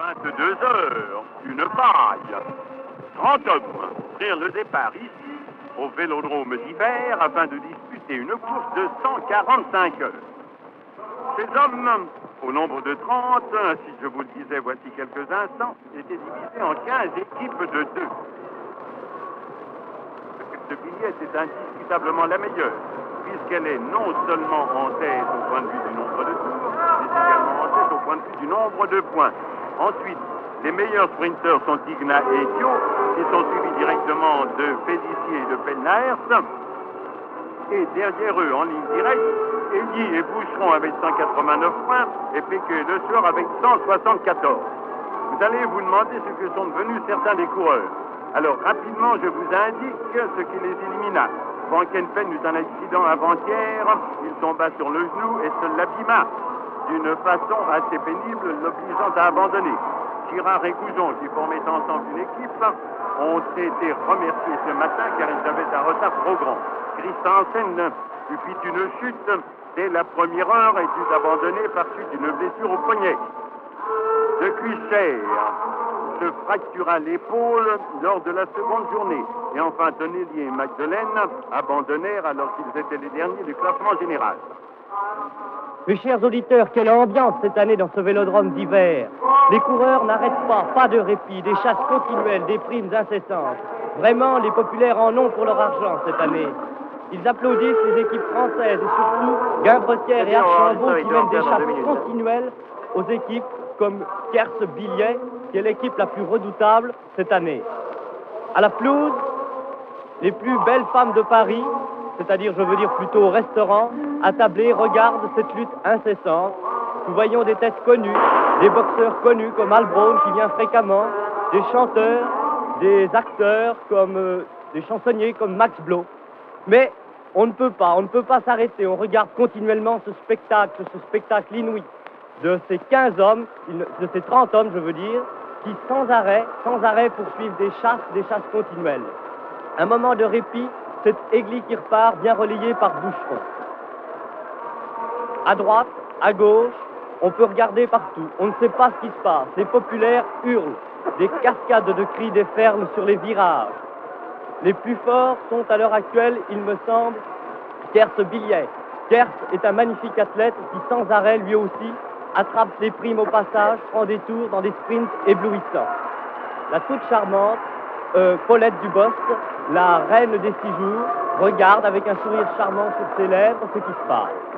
22 heures, une paille. 30 hommes prirent le départ ici, au Vélodrome d'Hiver, afin de disputer une course de 145 heures. Ces hommes, au nombre de 30, si je vous le disais voici quelques instants, étaient divisés en 15 équipes de 2. L'équipe de Billet est indiscutablement la meilleure, puisqu'elle est non seulement en tête au point de vue du nombre de tours, mais également en tête au point de vue du nombre de points. Ensuite, les meilleurs sprinteurs sont Tigna et Thio, qui sont suivis directement de Félicie et de Pelnaers. Et derrière eux, en ligne directe, Elie et Boucheron avec 189 points et Péquet et Le Sueur avec 174. Vous allez vous demander ce que sont devenus certains des coureurs. Alors rapidement, je vous indique ce qui les élimina. Van Kenpen eut un accident avant-hier, il tomba sur le genou et se l'abîma d'une façon assez pénible, l'obligeant à abandonner. Girard et Goujon, qui formaient ensemble une équipe, ont été remerciés ce matin car ils avaient un retard trop grand. Christensen fit une chute dès la première heure et dut abandonner par suite d'une blessure au poignet. De Cuisser se fractura l'épaule lors de la seconde journée. Et enfin, Tonelli et Magdelaine abandonnèrent alors qu'ils étaient les derniers du classement général. Mes chers auditeurs, quelle ambiance cette année dans ce Vélodrome d'Hiver. Les coureurs n'arrêtent pas de répit, des chasses continuelles, des primes incessantes. Vraiment, les populaires en ont pour leur argent cette année. Ils applaudissent les équipes françaises et surtout Guimbretière et Archambault qui mènent des chasses continuelles aux équipes comme Kers-Billet, qui est l'équipe la plus redoutable cette année. À la pelouse, les plus belles femmes de Paris, c'est-à-dire, je veux dire plutôt au restaurant, attablés, regardent cette lutte incessante. Nous voyons des têtes connues, des boxeurs connus comme Al Brown qui vient fréquemment, des chanteurs, des acteurs comme des chansonniers comme Max Blo. Mais on ne peut pas s'arrêter. On regarde continuellement ce spectacle inouï de ces 15 hommes, de ces 30 hommes, je veux dire, qui sans arrêt poursuivent des chasses continuelles. Un moment de répit, c'est Aigli qui repart, bien relayé par Boucheron. À droite, à gauche, on peut regarder partout. On ne sait pas ce qui se passe. Les populaires hurlent. Des cascades de cris déferlent sur les virages. Les plus forts sont à l'heure actuelle, il me semble, Kers-Billet. Kers est un magnifique athlète qui, sans arrêt, lui aussi, attrape les primes au passage, prend des tours dans des sprints éblouissants. La toute charmante, Paulette Dubosc, la reine des 6 jours, regarde avec un sourire charmant sur ses lèvres ce qui se passe.